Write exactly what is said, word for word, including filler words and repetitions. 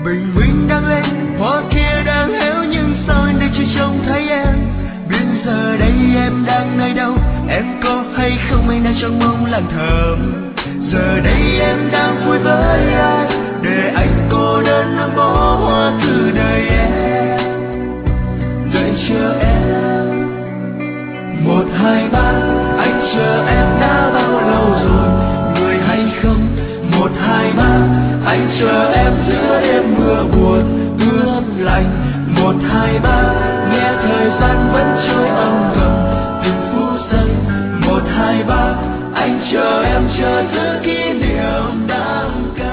bình minh đang lên, hoa kia đang héo, nhưng sao anh đây chưa trông thấy em? Biết giờ đây em đang nơi đâu, em có hay không anh đang trong mong lặng thầm. Giờ đây em đang vui với ai, để anh cô đơn nắm bó hoa từ đời em. Đợi chờ em, một hai ba, anh chờ em đã bao lâu rồi, người hay không? Một hai ba, anh chờ em giữa đêm mưa buồn ướt lạnh. Một hai ba, nghe thời gian vẫn trôi âm thầm từng phút giây. Một hai ba, anh chờ em chờ giữ kỷ niệm đáng ca.